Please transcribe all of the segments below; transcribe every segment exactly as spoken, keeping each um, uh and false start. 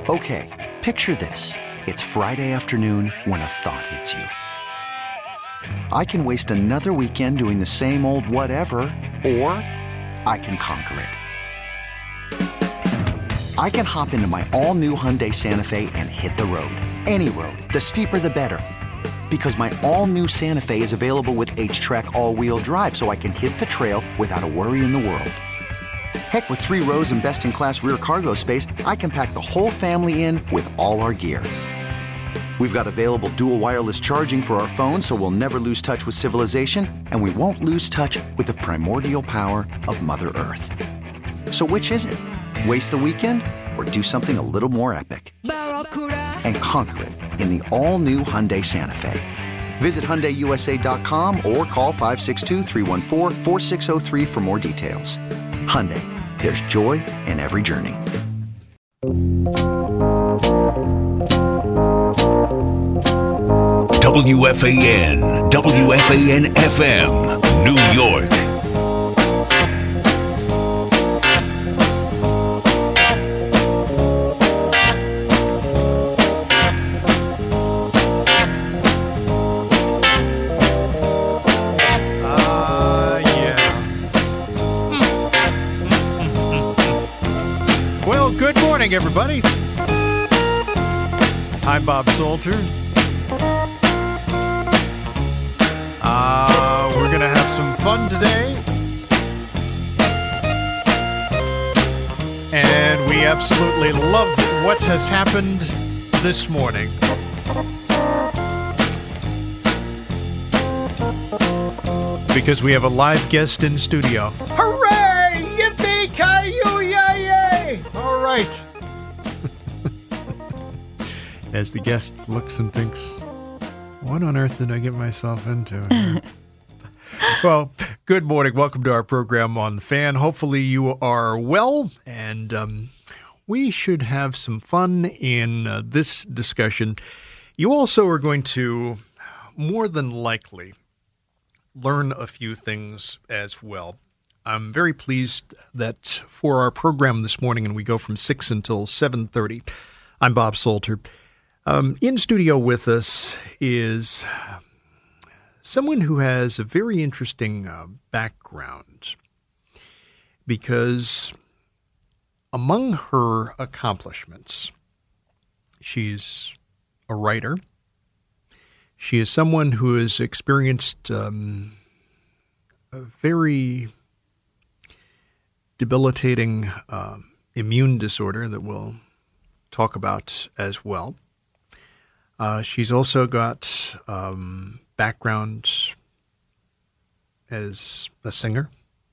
Okay, picture this. It's Friday afternoon when a thought hits you. I can waste another weekend doing the same old whatever, or I can conquer it. I can hop into my all-new Hyundai Santa Fe and hit the road. Any road. The steeper, the better. Because my all-new Santa Fe is available with H-Track all-wheel drive, so I can hit the trail without a worry in the world. Heck, with three rows and best-in-class rear cargo space, I can pack the whole family in with all our gear. We've got available dual wireless charging for our phones, so we'll never lose touch with civilization, and we won't lose touch with the primordial power of Mother Earth. So which is it? Waste the weekend or do something a little more epic? And conquer it in the all-new Hyundai Santa Fe. Visit Hyundai U S A dot com or call five six two, three one four, four six zero three for more details. Hyundai, there's joy in every journey. W F A N, W F A N F M, New York. Uh, yeah. Well, good morning, everybody. I'm Bob Salter. Uh, we're going to have some fun today. And we absolutely love what has happened this morning. Because we have a live guest in studio. Hooray! Yippee-ki-yay! All right. As the guest looks and thinks, what on earth did I get myself into? Well, good morning. Welcome to our program on The Fan. Hopefully you are well, and um, we should have some fun in uh, this discussion. You also are going to, more than likely, learn a few things as well. I'm very pleased that for our program this morning, and we go from six until seven thirty, I'm Bob Salter. Um, in studio with us is someone who has a very interesting uh, background, because among her accomplishments, she's a writer. She is someone who has experienced um, a very debilitating uh, immune disorder that we'll talk about as well. Uh, she's also got um, background as a singer.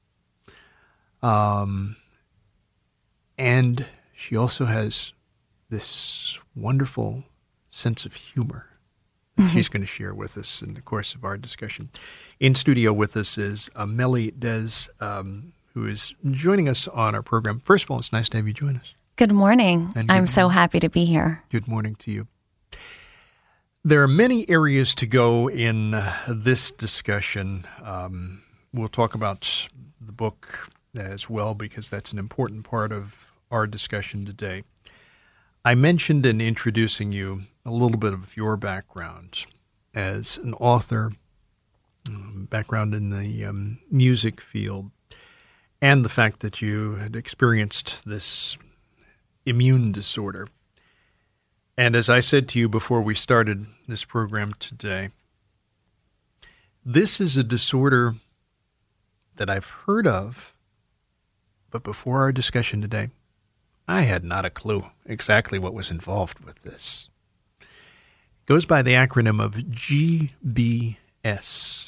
Um, and she also has this wonderful sense of humor that mm-hmm. she's going to share with us in the course of our discussion. In studio with us is Amélie Des, um, who is joining us on our program. First of all, it's nice to have you join us. Good morning. And good I'm morning. so happy to be here. Good morning to you. There are many areas to go in this discussion. Um, we'll talk about the book as well, because that's an important part of our discussion today. I mentioned in introducing you a little bit of your background as an author, um, background in the um, music field, and the fact that you had experienced this immune disorder. And as I said to you before we started this program today, this is a disorder that I've heard of, but before our discussion today, I had not a clue exactly what was involved with this. It goes by the acronym of G B S.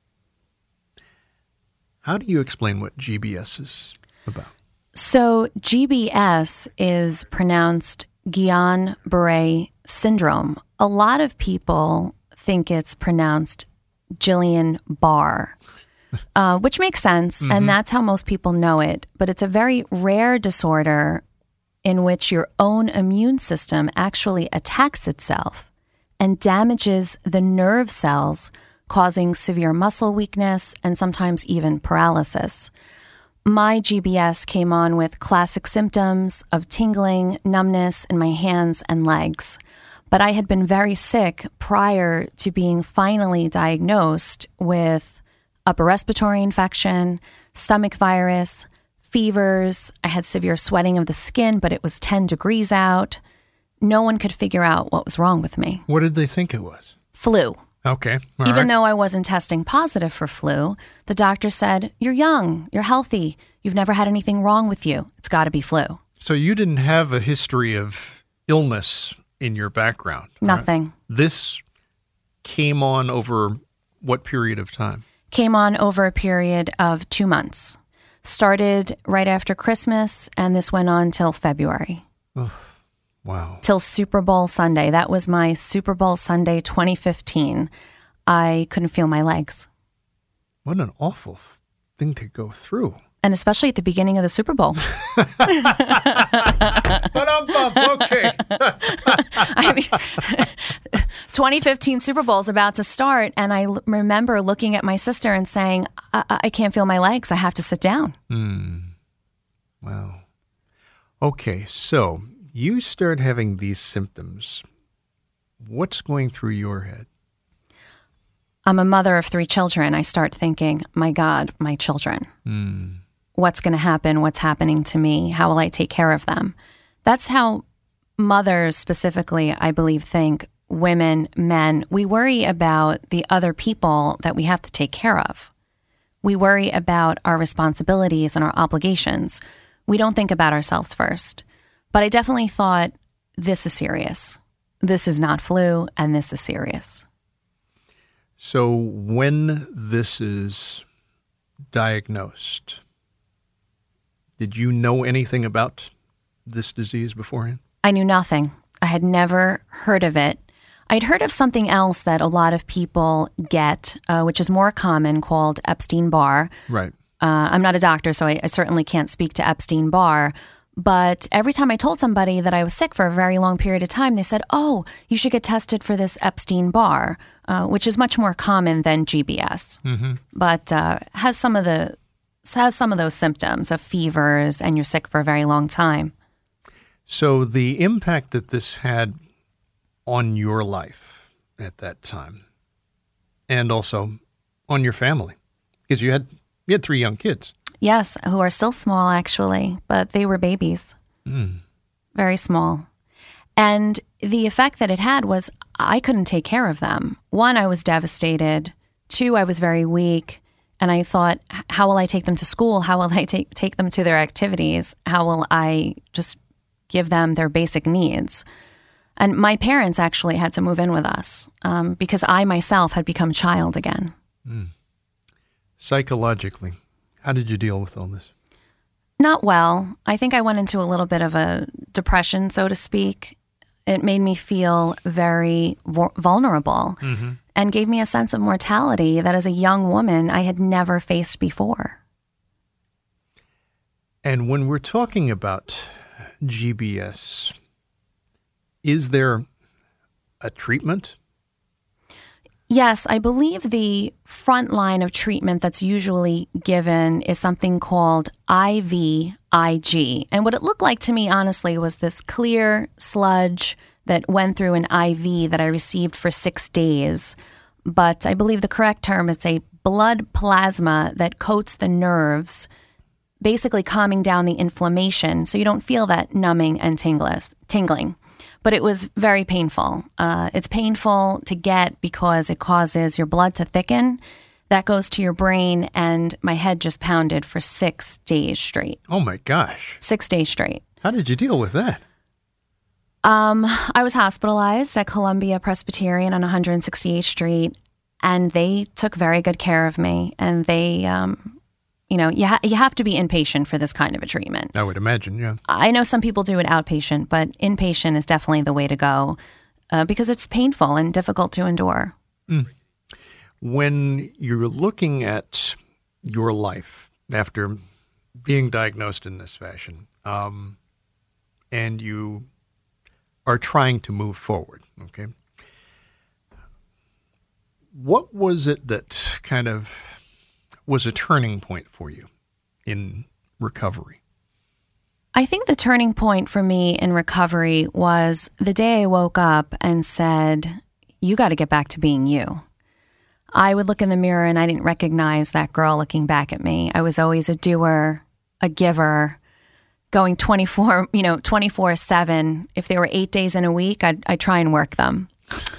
How do you explain what G B S is about? So G B S is pronounced Guillain-Barré syndrome. A lot of people think it's pronounced Jillian-Barr, uh, which makes sense, mm-hmm. and that's how most people know it. But it's a very rare disorder in which your own immune system actually attacks itself and damages the nerve cells, causing severe muscle weakness and sometimes even paralysis. My G B S came on with classic symptoms of tingling, numbness in my hands and legs. But I had been very sick prior to being finally diagnosed with upper respiratory infection, stomach virus, fevers. I had severe sweating of the skin, but it was ten degrees out. No one could figure out what was wrong with me. What did they think it was? Flu. Okay. Even right. though I wasn't testing positive for flu, the doctor said, "You're young, you're healthy, you've never had anything wrong with you. It's got to be flu." So you didn't have a history of illness in your background? Nothing. Right? This came on over what period of time? Came on over a period of two months. Started right after Christmas, and this went on till February. Oh, wow. Till Super Bowl Sunday. That was my Super Bowl Sunday twenty fifteen. I couldn't feel my legs. What an awful thing to go through. And especially at the beginning of the Super Bowl. Okay. I mean, twenty fifteen Super Bowl is about to start, and I l- remember looking at my sister and saying, I-, I can't feel my legs. I have to sit down. Mm. Wow. Okay, so you start having these symptoms. What's going through your head? I'm a mother of three children. I start thinking, my God, my children. Mm. What's going to happen? What's happening to me? How will I take care of them? That's how mothers specifically, I believe, think. Women, men, we worry about the other people that we have to take care of. We worry about our responsibilities and our obligations. We don't think about ourselves first. But I definitely thought, this is serious. This is not flu, and this is serious. So when this is diagnosed, did you know anything about this disease beforehand? I knew nothing. I had never heard of it. I'd heard of something else that a lot of people get, uh, which is more common, called Epstein-Barr. Right. Uh, I'm not a doctor, so I, I certainly can't speak to Epstein-Barr. But every time I told somebody that I was sick for a very long period of time, they said, oh, you should get tested for this Epstein-Barr, uh, which is much more common than G B S, mm-hmm. but uh, has some of the has some of those symptoms of fevers, and you're sick for a very long time. So the impact that this had on your life at that time, and also on your family, because you had you had three young kids. Yes, who are still small, actually, but they were babies. Mm. Very small. And the effect that it had was I couldn't take care of them. One, I was devastated. Two, I was very weak. And I thought, how will I take them to school? How will I take, take them to their activities? How will I just give them their basic needs? And my parents actually had to move in with us um, because I myself had become a child again. Mm. Psychologically, how did you deal with all this? Not well. I think I went into a little bit of a depression, so to speak. It made me feel very vo- vulnerable mm-hmm. and gave me a sense of mortality that as a young woman I had never faced before. And when we're talking about G B S, is there a treatment? Yes, I believe the front line of treatment that's usually given is something called I V I G. And what it looked like to me, honestly, was this clear sludge that went through an I V that I received for six days. But I believe the correct term is a blood plasma that coats the nerves, basically calming down the inflammation so you don't feel that numbing and tingles, tingling. But it was very painful. Uh, it's painful to get because it causes your blood to thicken. That goes to your brain, and my head just pounded for six days straight. Oh, my gosh. Six days straight. How did you deal with that? Um, I was hospitalized at Columbia Presbyterian on one hundred sixty-eighth Street, and they took very good care of me. And they... Um, You know, you, ha- you have to be inpatient for this kind of a treatment. I would imagine, yeah. I know some people do it outpatient, but inpatient is definitely the way to go uh, because it's painful and difficult to endure. Mm. When you're looking at your life after being diagnosed in this fashion, um, and you are trying to move forward, okay, what was it that kind of was a turning point for you in recovery? I think the turning point for me in recovery was the day I woke up and said, you got to get back to being you. I would look in the mirror and I didn't recognize that girl looking back at me. I was always a doer, a giver, going twenty-four, you know, twenty-four seven. If there were eight days in a week, I'd, I'd try and work them.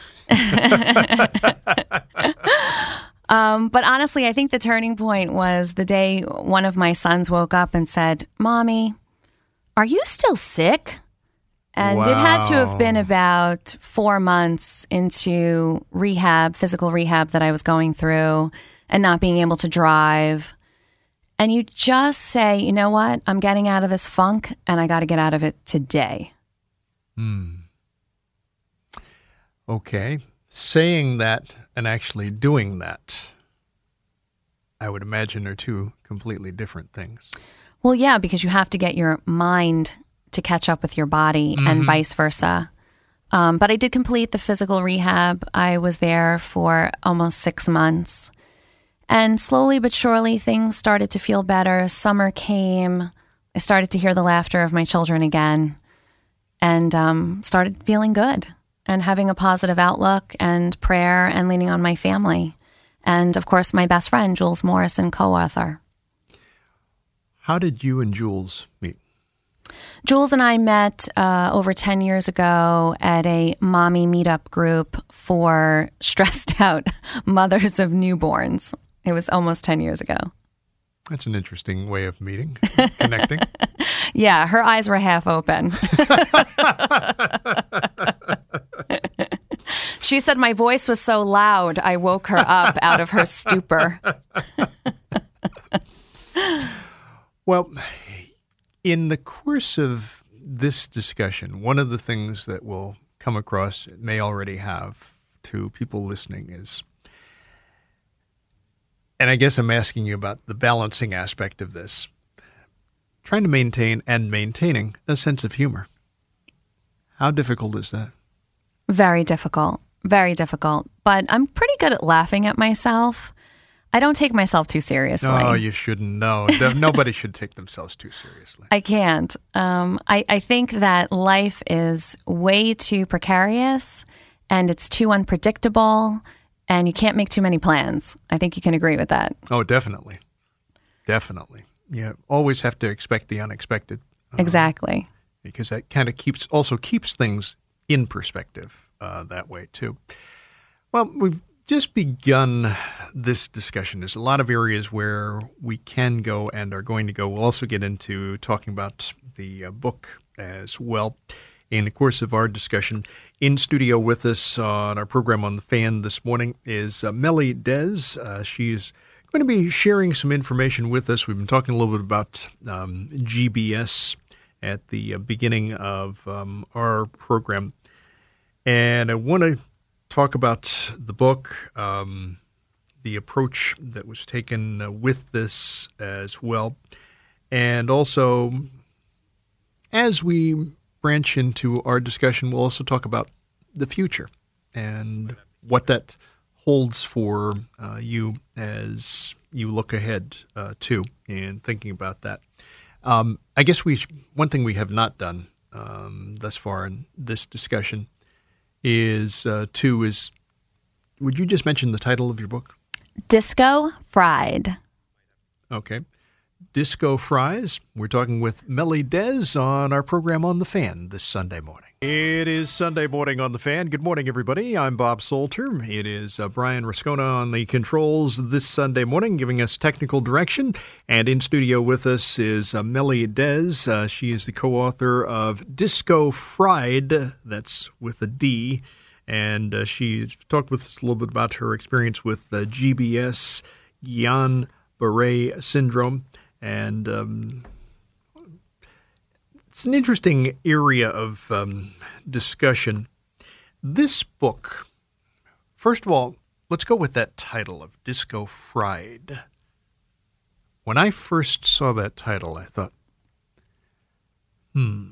um, but honestly, I think the turning point was the day one of my sons woke up and said, Mommy, are you still sick? And wow. It had to have been about four months into rehab, physical rehab that I was going through and not being able to drive. And you just say, you know what? I'm getting out of this funk and I got to get out of it today. Hmm. Okay. Saying that and actually doing that, I would imagine, are two completely different things. Well, yeah, because you have to get your mind to catch up with your body mm-hmm. and vice versa. Um, but I did complete the physical rehab. I was there for almost six months. And slowly but surely, things started to feel better. Summer came. I started to hear the laughter of my children again and um, started feeling good and having a positive outlook and prayer and leaning on my family. And, of course, my best friend, Jules Morrison, co-author. How did you and Jules meet? Jules and I met uh, over ten years ago at a mommy meetup group for stressed out mothers of newborns. It was almost ten years ago. That's an interesting way of meeting, connecting. Yeah, her eyes were half open. She said my voice was so loud, I woke her up out of her stupor. Well, in the course of this discussion, one of the things that will come across, it may already have, to people listening is, and I guess I'm asking you about the balancing aspect of this, trying to maintain and maintaining a sense of humor. How difficult is that? Very difficult. Very difficult. But I'm pretty good at laughing at myself. I don't take myself too seriously. Oh, you shouldn't. No, nobody should take themselves too seriously. I can't. Um, I, I think that life is way too precarious and it's too unpredictable and you can't make too many plans. I think you can agree with that. Oh, definitely. Definitely. You always have to expect the unexpected. Um, exactly. Because that kind of keeps also keeps things in perspective uh, that way, too. Well, we've just begun this discussion. There's a lot of areas where we can go and are going to go. We'll also get into talking about the uh, book as well in the course of our discussion. In studio with us on our program on The Fan this morning is uh, Melly Des. Uh, she's going to be sharing some information with us. We've been talking a little bit about um, G B S at the uh, beginning of um, our program. And I want to talk about the book, um, the approach that was taken uh, with this as well. And also, as we branch into our discussion, we'll also talk about the future and what that holds for uh, you as you look ahead uh, to and thinking about that. Um, I guess we one thing we have not done um, thus far in this discussion is, uh, two, is, would you just mention the title of your book? Disco Fried. Okay. Disco Fries. We're talking with Melly Des on our program on The Fan this Sunday morning. It is Sunday morning on The Fan. Good morning, everybody. I'm Bob Salter. It is uh, Brian Rascona on the controls this Sunday morning, giving us technical direction. And in studio with us is uh, Melly Des. Uh, she is the co-author of Disco Fried. That's with a D. And uh, she talked with us a little bit about her experience with uh, G B S, Guillain-Barré syndrome. And um, it's an interesting area of um, discussion. This book, first of all, let's go with that title of Disco Fried. When I first saw that title, I thought, hmm.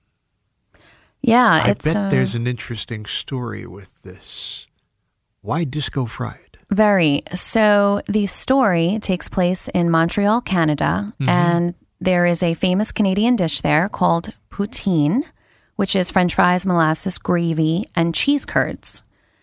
Yeah, I it's bet uh, there's an interesting story with this. Why Disco Fried? Very. So the story takes place in Montreal, Canada, mm-hmm. and there is a famous Canadian dish there called poutine, which is French fries, molasses, gravy, and cheese curds.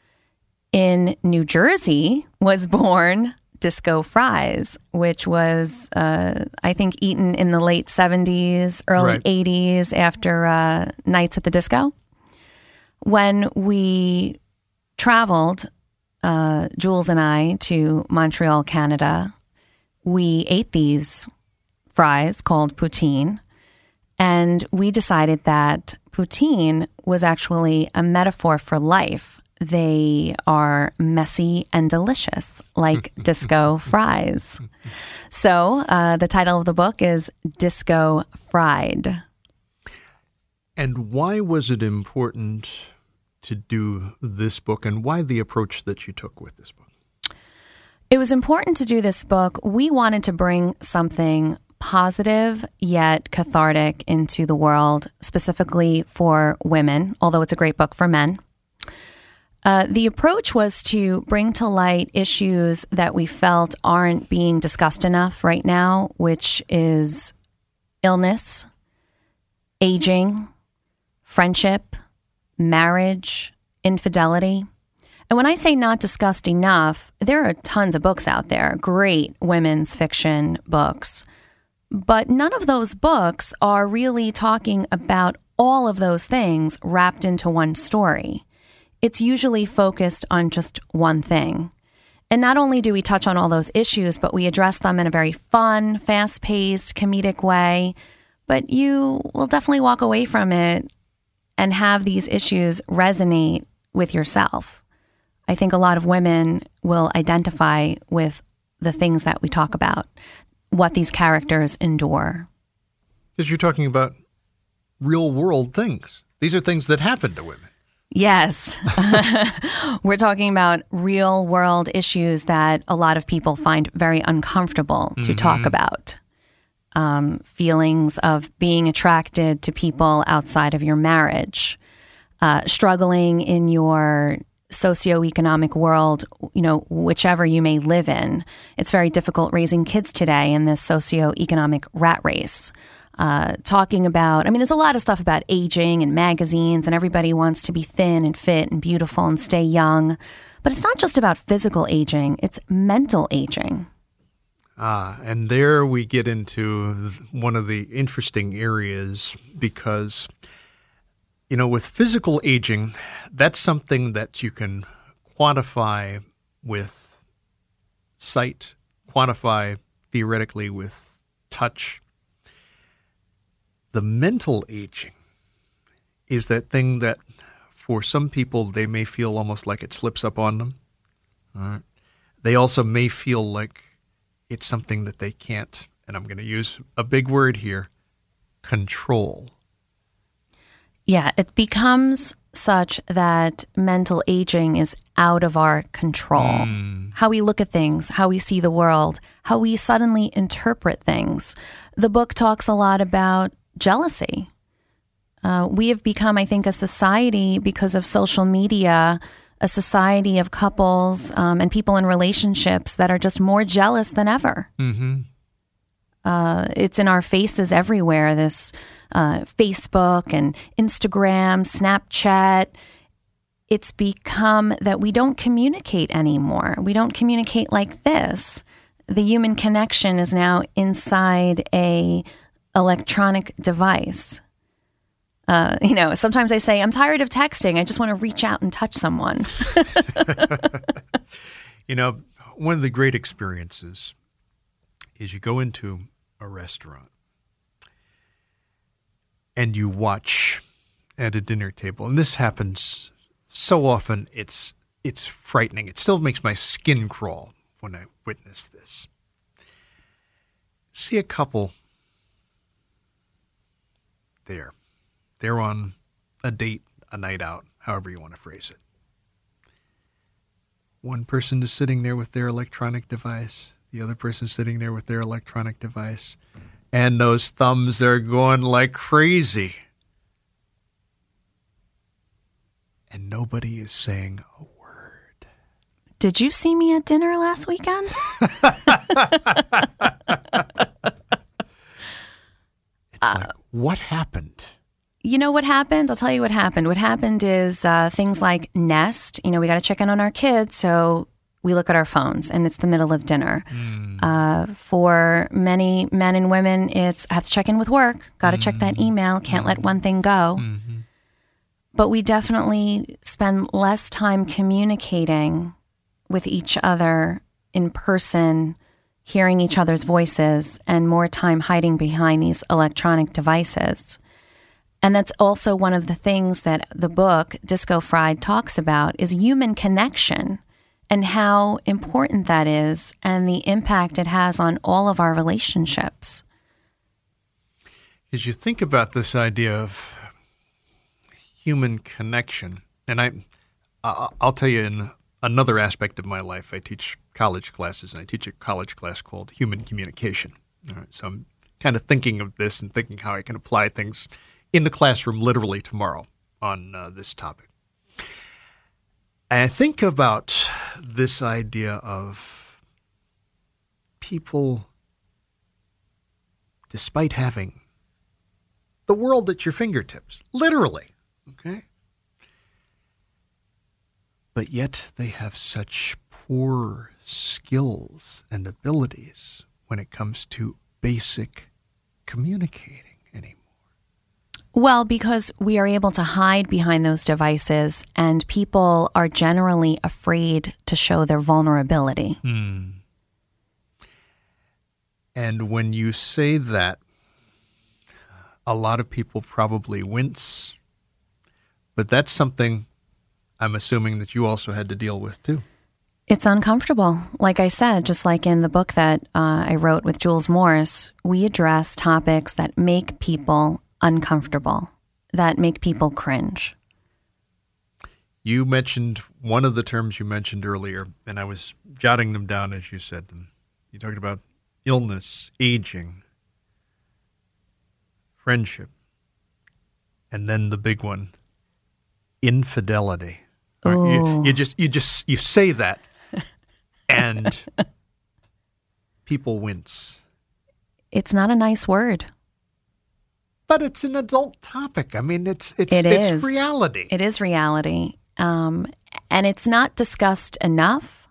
In New Jersey was born disco fries, which was, uh, I think, eaten in the late seventies, early Right. eighties after uh, nights at the disco. When we traveled, uh, Jules and I, to Montreal, Canada, we ate these fries called poutine, and we decided that poutine was actually a metaphor for life. They are messy and delicious, like disco fries. So uh, the title of the book is Disco Fried. And why was it important to do this book, and why the approach that you took with this book? It was important to do this book. We wanted to bring something positive yet cathartic into the world, specifically for women, although it's a great book for men. Uh, the approach was to bring to light issues that we felt aren't being discussed enough right now, which is illness, aging, friendship, marriage, infidelity. And when I say not discussed enough, there are tons of books out there, great women's fiction books. But none of those books are really talking about all of those things wrapped into one story. It's usually focused on just one thing. And not only do we touch on all those issues, but we address them in a very fun, fast-paced, comedic way. But you will definitely walk away from it and have these issues resonate with yourself. I think a lot of women will identify with the things that we talk about, what these characters endure. Because you're talking about real-world things. These are things that happen to women. Yes. We're talking about real world issues that a lot of people find very uncomfortable to mm-hmm. talk about. Um, feelings of being attracted to people outside of your marriage, uh, struggling in your socioeconomic world, you know, whichever you may live in. It's very difficult raising kids today in this socioeconomic rat race. Uh, talking about, I mean, there's a lot of stuff about aging and magazines, and everybody wants to be thin and fit and beautiful and stay young. But it's not just about physical aging, it's mental aging. Ah, and there we get into one of the interesting areas because, you know, with physical aging, that's something that you can quantify with sight, quantify theoretically with touch. The mental aging is that thing that for some people, they may feel almost like it slips up on them. All right. They also may feel like it's something that they can't, and I'm going to use a big word here, control. Yeah, it becomes such that mental aging is out of our control. Mm. How we look at things, how we see the world, how we suddenly interpret things. The book talks a lot about jealousy. Uh, we have become, I think, a society because of social media, a society of couples um, and people in relationships that are just more jealous than ever. Mm-hmm. Uh, it's in our faces everywhere, this uh, Facebook and Instagram, Snapchat. It's become that we don't communicate anymore. We don't communicate like this. The human connection is now inside a electronic device. Uh, you know, sometimes I say, I'm tired of texting. I just want to reach out and touch someone. You know, one of the great experiences is you go into a restaurant and you watch at a dinner table. And this happens so often, it's it's frightening. It still makes my skin crawl when I witness this. See a couple there. They're on a date, a night out, however you want to phrase it. One person is sitting there with their electronic device. The other person is sitting there with their electronic device. And those thumbs are going like crazy. And nobody is saying a word. Did you see me at dinner last weekend? uh, like, what happened? You know what happened? I'll tell you what happened. What happened is uh, things like Nest. You know, we got to check in on our kids, so we look at our phones, and it's the middle of dinner. Mm. Uh, for many men and women, it's I have to check in with work. Got to mm. check that email. Can't mm. let one thing go. Mm-hmm. But we definitely spend less time communicating with each other in person, hearing each other's voices, and more time hiding behind these electronic devices. And that's also one of the things that the book Disco Fried talks about is human connection and how important that is and the impact it has on all of our relationships. As you think about this idea of human connection, and I, I'll tell you in another aspect of my life, I teach college classes, and I teach a college class called Human Communication. All right, so I'm kind of thinking of this and thinking how I can apply things in the classroom literally tomorrow on uh, this topic. And I think about this idea of people, despite having the world at your fingertips, literally, okay? But yet they have such poor skills and abilities when it comes to basic communicating anymore. Well, because we are able to hide behind those devices and people are generally afraid to show their vulnerability. Hmm. And when you say that, a lot of people probably wince, but that's something I'm assuming that you also had to deal with too. It's uncomfortable. Like I said, just like in the book that uh, I wrote with Jules Morris, we address topics that make people uncomfortable, that make people cringe. You mentioned one of the terms you mentioned earlier, and I was jotting them down as you said them. You talked about illness, aging, friendship, and then the big one, infidelity. You, you just you just you say that, and people wince. It's not a nice word. But it's an adult topic. I mean, it's it's it it's is. reality. It is reality, um, and it's not discussed enough.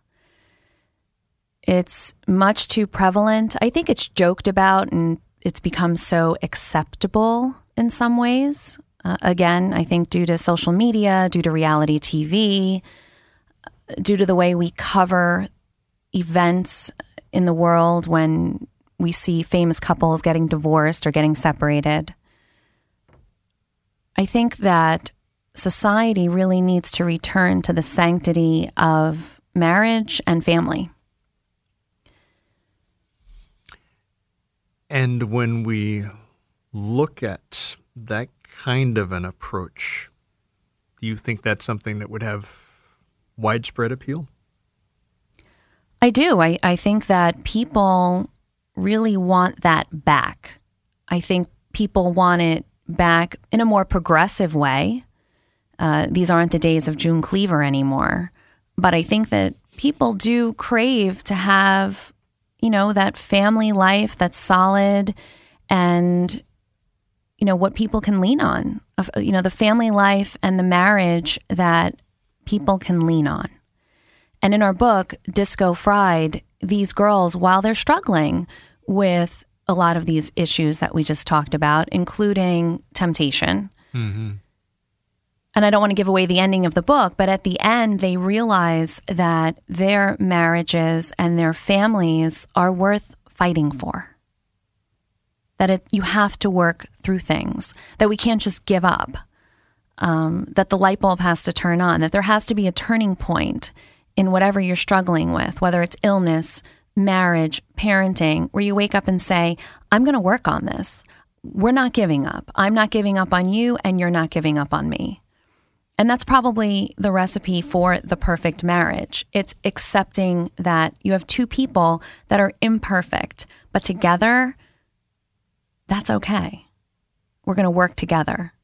It's much too prevalent. I think it's joked about, and it's become so acceptable in some ways. Uh, again, I think due to social media, due to reality T V, due to the way we cover events in the world when we see famous couples getting divorced or getting separated. I think that society really needs to return to the sanctity of marriage and family. And when we look at that kind of an approach, do you think that's something that would have widespread appeal? I do. I, I think that people really want that back. I think people want it back in a more progressive way. Uh, these aren't the days of June Cleaver anymore. But I think that people do crave to have, you know, that family life that's solid and, you know, what people can lean on. You know, the family life and the marriage that people can lean on. And in our book, Disco Fried, these girls, while they're struggling with a lot of these issues that we just talked about, including temptation. Mm-hmm. And I don't want to give away the ending of the book, but at the end, they realize that their marriages and their families are worth fighting for. That it, you have to work through things, that we can't just give up, um, that the light bulb has to turn on, that there has to be a turning point in whatever you're struggling with, whether it's illness, marriage, parenting, where you wake up and say, I'm going to work on this. We're not giving up. I'm not giving up on you, and you're not giving up on me. And that's probably the recipe for the perfect marriage. It's accepting that you have two people that are imperfect, but together, that's okay. We're going to work together.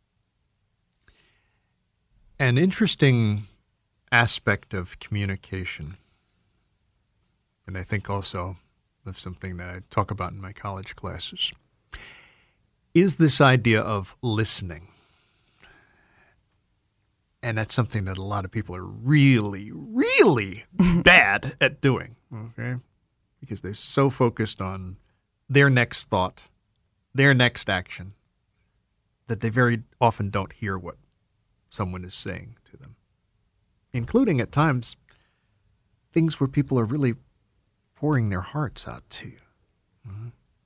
An interesting aspect of communication, and I think also of something that I talk about in my college classes, is this idea of listening. And that's something that a lot of people are really, really bad at doing, okay? Because they're so focused on their next thought, their next action, that they very often don't hear what someone is saying to them, including at times things where people are really pouring their hearts out to you. Mm-hmm.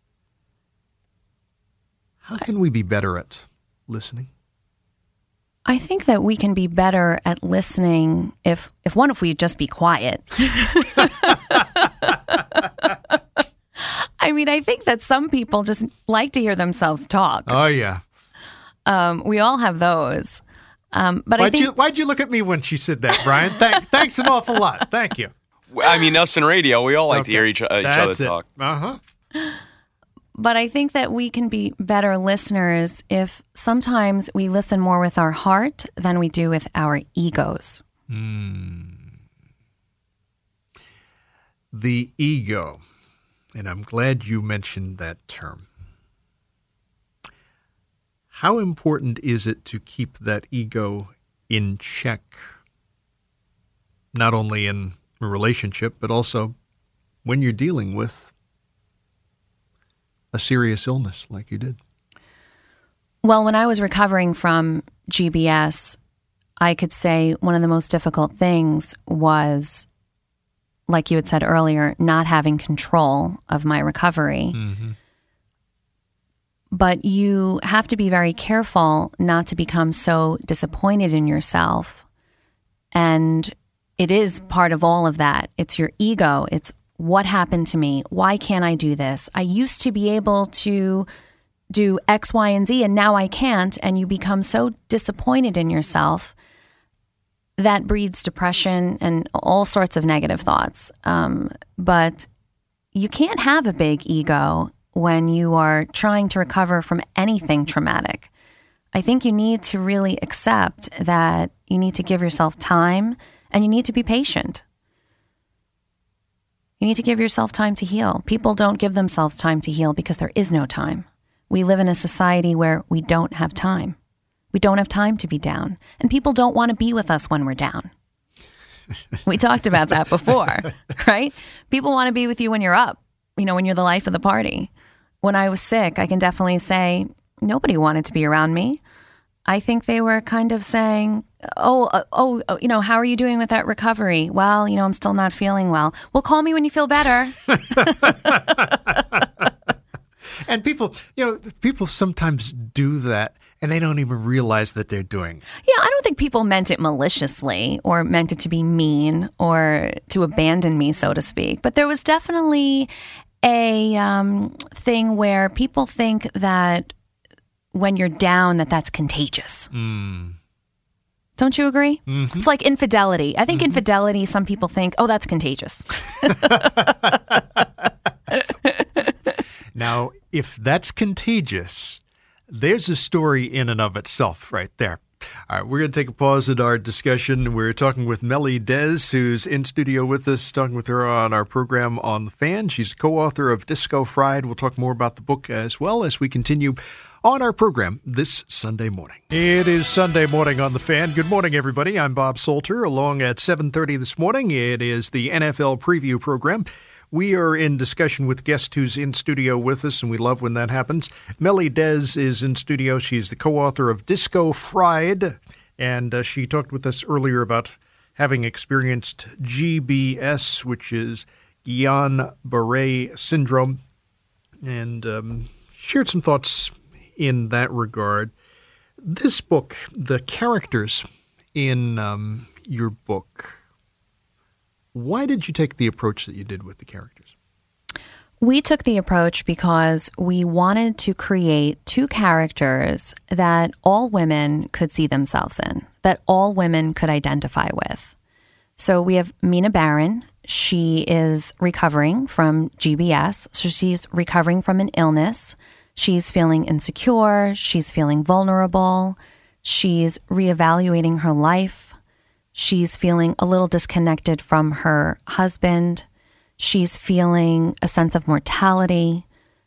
How can we be better at listening? I think that we can be better at listening if, if one, if we just be quiet. I mean, I think that some people just like to hear themselves talk. Oh, yeah. Um, we all have those. Um, but why'd I think... You, why'd you look at me when she said that, Brian? Thank, thanks an awful lot. Thank you. I mean, us in radio, we all like okay. to hear each, uh, each other it. talk. Uh-huh. But I think that we can be better listeners if sometimes we listen more with our heart than we do with our egos. Mm. The ego. And I'm glad you mentioned that term. How important is it to keep that ego in check? Not only in a relationship, but also when you're dealing with a serious illness like you did. Well, when I was recovering from G B S, I could say one of the most difficult things was, like you had said earlier, not having control of my recovery. Mm-hmm. But you have to be very careful not to become so disappointed in yourself. And it is part of all of that. It's your ego. It's what happened to me? Why can't I do this? I used to be able to do X, Y, and Z, and now I can't. And you become so disappointed in yourself that breeds depression and all sorts of negative thoughts. Um, but you can't have a big ego when you are trying to recover from anything traumatic. I think you need to really accept that you need to give yourself time and you need to be patient. You need to give yourself time to heal. People don't give themselves time to heal because there is no time. We live in a society where we don't have time. We don't have time to be down. And people don't want to be with us when we're down. We talked about that before, right? People want to be with you when you're up, you know, when you're the life of the party. When I was sick, I can definitely say nobody wanted to be around me. I think they were kind of saying, oh, uh, oh, oh, you know, how are you doing with that recovery? Well, you know, I'm still not feeling well. Well, call me when you feel better. And people, you know, people sometimes do that and they don't even realize that they're doing it. Yeah, I don't think people meant it maliciously or meant it to be mean or to abandon me, so to speak. But there was definitely a um, thing where people think that when you're down, that that's contagious. Mm. Don't you agree? Mm-hmm. It's like infidelity. I think mm-hmm. infidelity, some people think, oh, that's contagious. Now, if that's contagious, there's a story in and of itself right there. All right, we're going to take a pause in our discussion. We're talking with Melly Des, who's in studio with us, talking with her on our program on The Fan. She's co-author of Disco Fried. We'll talk more about the book as well as we continue on our program this Sunday morning. It is Sunday morning on The Fan. Good morning, everybody. I'm Bob Salter. Along at seven thirty this morning, it is the N F L preview program. We are in discussion with a guest who's in studio with us, and we love when that happens. Melly Des is in studio. She's the co-author of Disco Fried, and uh, she talked with us earlier about having experienced G B S, which is Guillain-Barré syndrome, and um, shared some thoughts in that regard. This book, the characters in um, your book, why did you take the approach that you did with the characters? We took the approach because we wanted to create two characters that all women could see themselves in, that all women could identify with. So we have Mina Baron. She is recovering from G B S. So she's recovering from an illness. She's feeling insecure. She's feeling vulnerable. She's reevaluating her life. She's feeling a little disconnected from her husband. She's feeling a sense of mortality.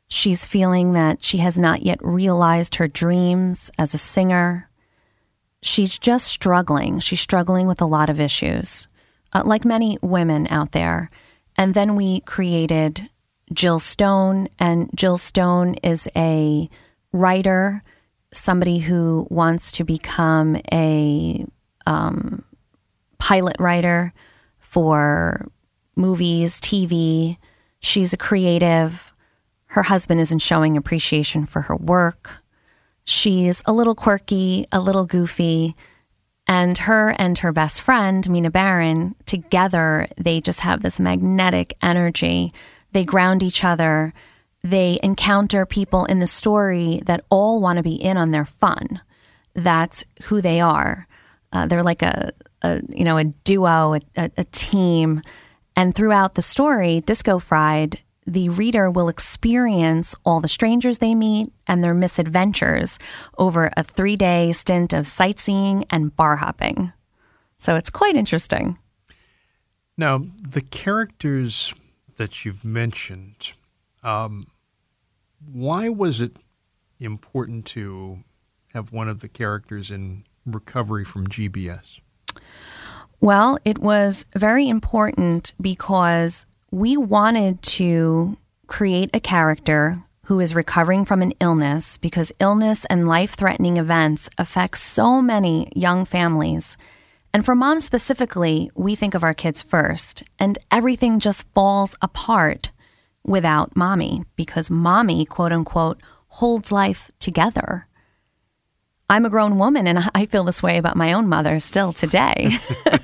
She's feeling that she has not yet realized her dreams as a singer. She's just struggling. She's struggling with a lot of issues, uh, like many women out there. And then we created Jill Stone, and Jill Stone is a writer, somebody who wants to become a um, pilot writer for movies, T V. She's a creative. Her husband isn't showing appreciation for her work. She's a little quirky, a little goofy, and her and her best friend, Mina Baron, together, they just have this magnetic energy. They ground each other. They encounter people in the story that all want to be in on their fun. That's who they are. Uh, they're like a, a, you know, a duo, a, a, a team. And throughout the story, Disco Fried, the reader will experience all the strangers they meet and their misadventures over a three-day stint of sightseeing and bar hopping. So it's quite interesting. Now, the characters that you've mentioned, um, why was it important to have one of the characters in recovery from G B S? Well, it was very important because we wanted to create a character who is recovering from an illness, because illness and life-threatening events affect so many young families. And for moms specifically, we think of our kids first, and everything just falls apart without mommy, because mommy, quote unquote, holds life together. I'm a grown woman, and I feel this way about my own mother still today.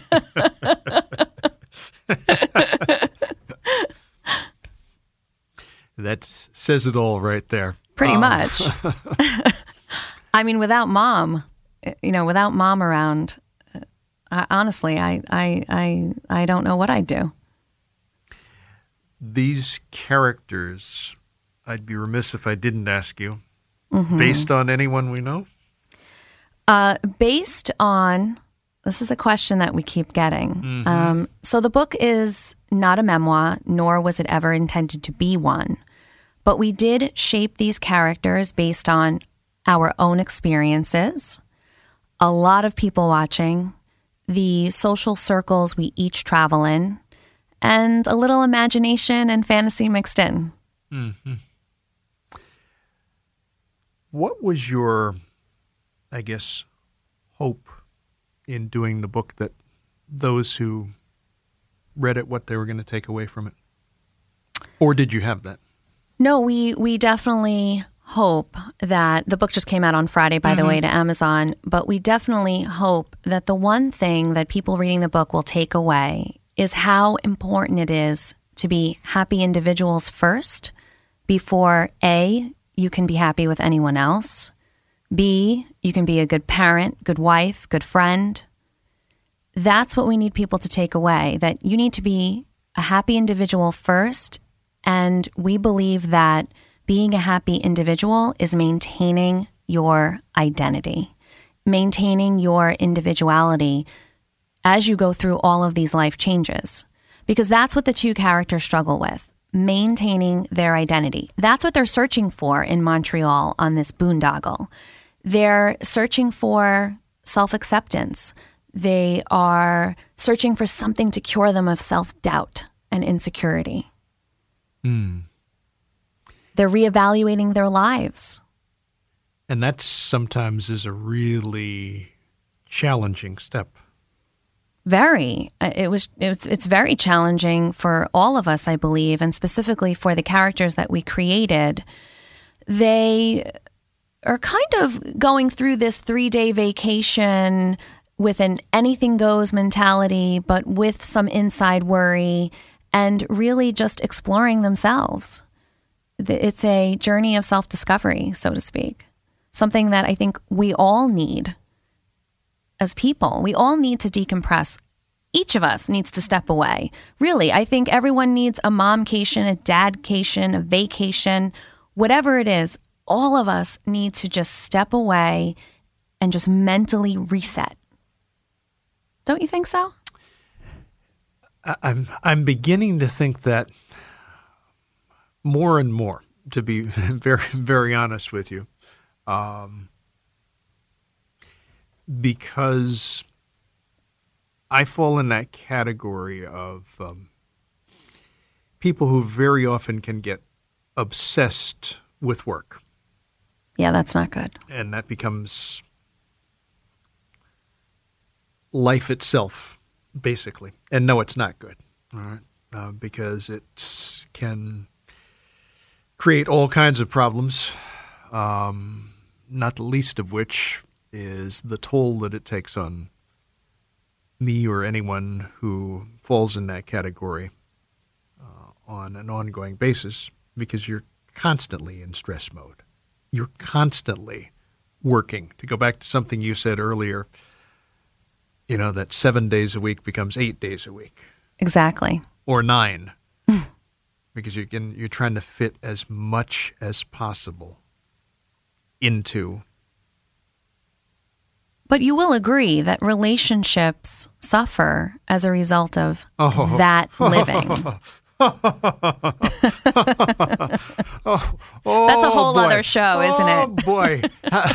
That says it all right there. Pretty um. much. I mean, without mom, you know, without mom around, I, honestly, I, I, I, I don't know what I'd do. These characters, I'd be remiss if I didn't ask you, Mm-hmm. based on anyone we know? Uh, based on, this is a question that we keep getting. Mm-hmm. Um, so the book is not a memoir, nor was it ever intended to be one. But we did shape these characters based on our own experiences, a lot of people watching, the social circles we each travel in, and a little imagination and fantasy mixed in. Mm-hmm. What was your, I guess, hope in doing the book that those who read it, what they were going to take away from it? Or did you have that? No, we we definitely hope that the book just came out on Friday, by mm-hmm. the way, to Amazon. But we definitely hope that the one thing that people reading the book will take away is how important it is to be happy individuals first before A, you can be happy with anyone else. B, you can be a good parent, good wife, good friend. That's what we need people to take away, that you need to be a happy individual first. And we believe that being a happy individual is maintaining your identity, maintaining your individuality as you go through all of these life changes. Because that's what the two characters struggle with, maintaining their identity. That's what they're searching for in Montreal on this boondoggle. They're searching for self-acceptance. They are searching for something to cure them of self-doubt and insecurity. Mm. They're reevaluating their lives. And that sometimes is a really challenging step. Very. It was. It was. It's very challenging for all of us, I believe, and specifically for the characters that we created. They are kind of going through this three-day vacation with an anything goes mentality, but with some inside worry, and really just exploring themselves. It's a journey of self-discovery, so to speak. Something that I think we all need as people. We all need to decompress. Each of us needs to step away. Really, I think everyone needs a momcation, a dadcation, a vacation, whatever it is. All of us need to just step away and just mentally reset. Don't you think so? I'm I'm beginning to think that more and more. to be very, very honest with you, um, because I fall in that category of um, people who very often can get obsessed with work. Yeah, that's not good. And that becomes life itself, basically. And no, it's not good, all right, uh, because it can create all kinds of problems, um, not the least of which is the toll that it takes on me or anyone who falls in that category uh, on an ongoing basis, because you're constantly in stress mode. You're constantly working. To go back to something you said earlier, you know, that seven days a week becomes eight days a week. Exactly. Or nine. Because you're, you're trying to fit as much as possible into. But you will agree that relationships suffer as a result of oh. that living. oh, oh, That's a whole boy. other show, isn't oh, it? Boy.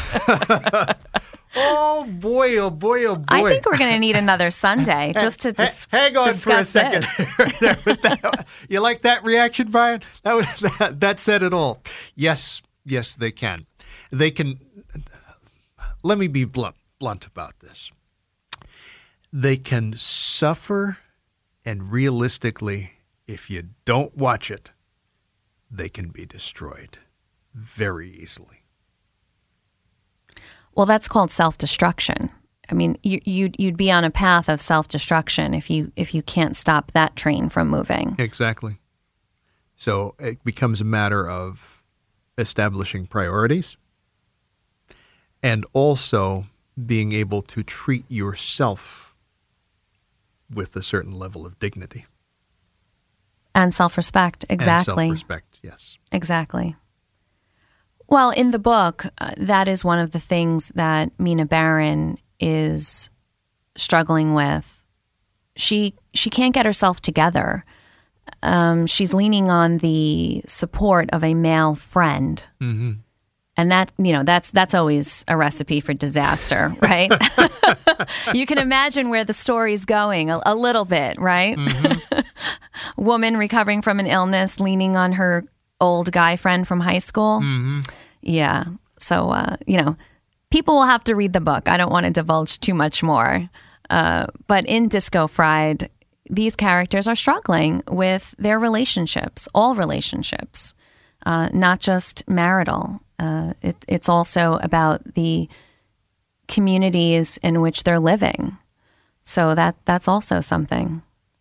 oh, boy. Oh, boy. Oh, boy. I think we're going to need another Sunday just to dis- Hang on for a discuss second. this. You like that reaction, Brian? That, was, that, that said it all. Yes, yes, they can. They can. Let me be blunt, blunt about this. They can suffer, and realistically, if you don't watch it, they can be destroyed very easily. Well, that's called self-destruction. I mean, you, you'd you'd be on a path of self-destruction if you if you can't stop that train from moving. Exactly. So it becomes a matter of establishing priorities and also being able to treat yourself with a certain level of dignity. And self-respect, exactly. And self-respect, yes. Exactly. Well, in the book, uh, that is one of the things that Mina Baron is struggling with. She she can't get herself together. Um, she's leaning on the support of a male friend. Mm-hmm. And that, you know, that's that's always a recipe for disaster, right? You can imagine where the story's going a, a little bit, right? Mm-hmm. Woman recovering from an illness, leaning on her old guy friend from high school. Mm-hmm. Yeah. So, uh, you know, people will have to read the book. I don't want to divulge too much more. Uh, but in Disco Fried, these characters are struggling with their relationships, all relationships, uh, not just marital. Uh, it, it's also about the communities in which they're living. So that that's also something.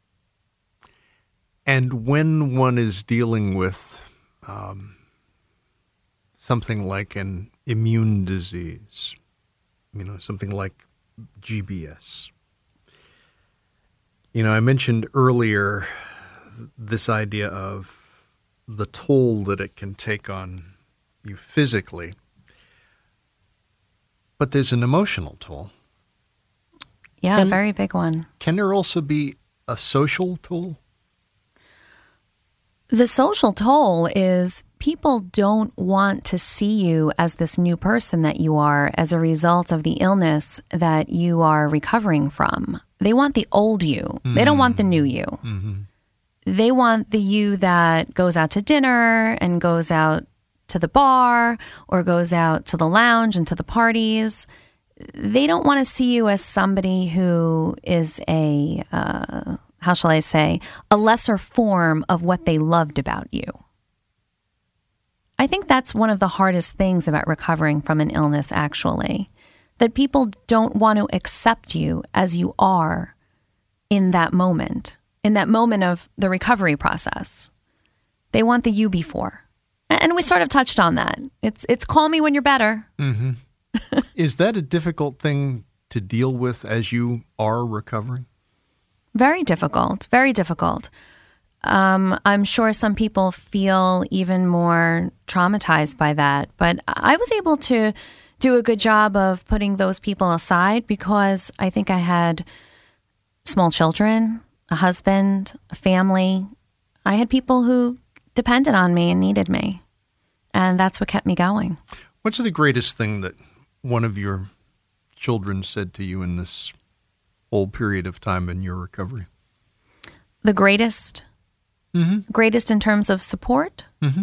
And when one is dealing with um, something like an immune disease, you know, something like G B S. You know, I mentioned earlier this idea of the toll that it can take on you physically, but there's an emotional toll. Yeah, can, a very big one. Can there also be a social toll? The social toll is people don't want to see you as this new person that you are as a result of the illness that you are recovering from. They want the old you. Mm-hmm. They don't want the new you. Mm-hmm. They want the you that goes out to dinner and goes out to the bar or goes out to the lounge and to the parties. They don't want to see you as somebody who is a, uh, how shall I say, a lesser form of what they loved about you. I think that's one of the hardest things about recovering from an illness, actually, that people don't want to accept you as you are in that moment, in that moment of the recovery process. They want the you before. And we sort of touched on that. It's it's call me when you're better. Mm-hmm. Is that a difficult thing to deal with as you are recovering? Very difficult, very difficult. Um, I'm sure some people feel even more traumatized by that. But I was able to do a good job of putting those people aside because I think I had small children, a husband, a family. I had people who depended on me and needed me. and that's what kept me going. What's the greatest thing that one of your children said to you in this whole period of time in your recovery? The greatest? Mm-hmm. Greatest in terms of support? Mm-hmm.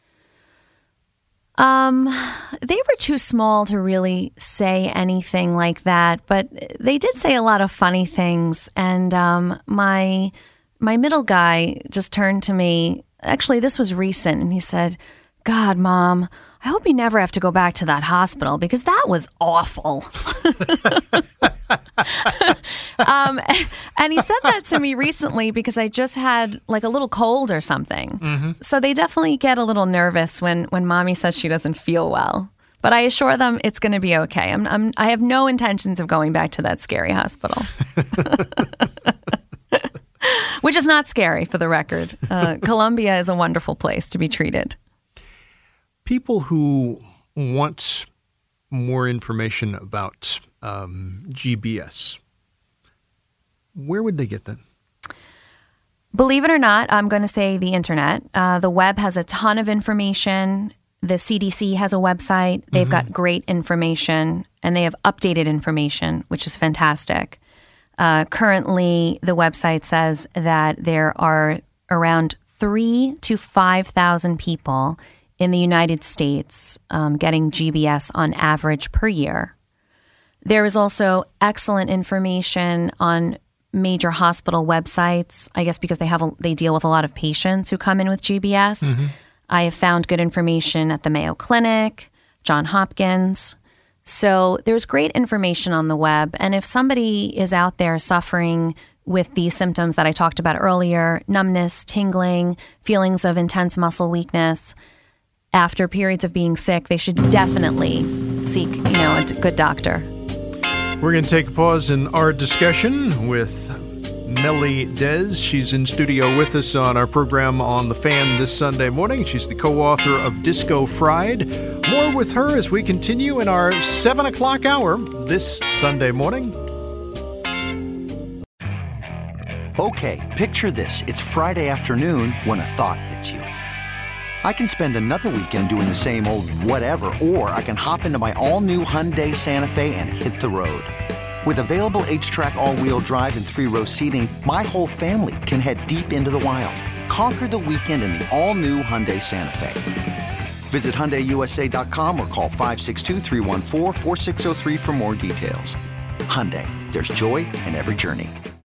Um, they were too small to really say anything like that, but they did say a lot of funny things. And um, my my middle guy just turned to me. Actually, this was recent, and he said, "God, Mom, I hope you never have to go back to that hospital because that was awful." um, and he said that to me recently because I just had like a little cold or something. Mm-hmm. So they definitely get a little nervous when, when Mommy says she doesn't feel well. But I assure them it's going to be okay. I'm, I'm, I have no intentions of going back to that scary hospital. Which is not scary, for the record. Uh, Columbia is a wonderful place to be treated. People who want more information about um, G B S, where would they get that? Believe it or not, I'm going to say the internet. Uh, the web has a ton of information. The C D C has a website. They've mm-hmm. got great information, and they have updated information, which is fantastic. Uh, currently, the website says that there are around three to five thousand people in the United States um, getting G B S on average per year. There is also excellent information on major hospital websites, I guess because they have a, they deal with a lot of patients who come in with G B S. Mm-hmm. I have found good information at the Mayo Clinic, Johns Hopkins. So there's great information on the web. And if somebody is out there suffering with the symptoms that I talked about earlier, numbness, tingling, feelings of intense muscle weakness, after periods of being sick, they should definitely seek, you know, a d- good doctor. We're going to take a pause in our discussion with Mellie Des. She's in studio with us on our program on The Fan this Sunday morning. She's the co-author of Disco Fried. More with her as we continue in our seven o'clock hour this Sunday morning. Okay, picture this. It's Friday afternoon when a thought hits you. I can spend another weekend doing the same old whatever, or I can hop into my all-new Hyundai Santa Fe and hit the road. With available H-Track all-wheel drive and three-row seating, my whole family can head deep into the wild. Conquer the weekend in the all-new Hyundai Santa Fe. Visit Hyundai U S A dot com or call five six two, three one four, four six zero three for more details. Hyundai, there's joy in every journey.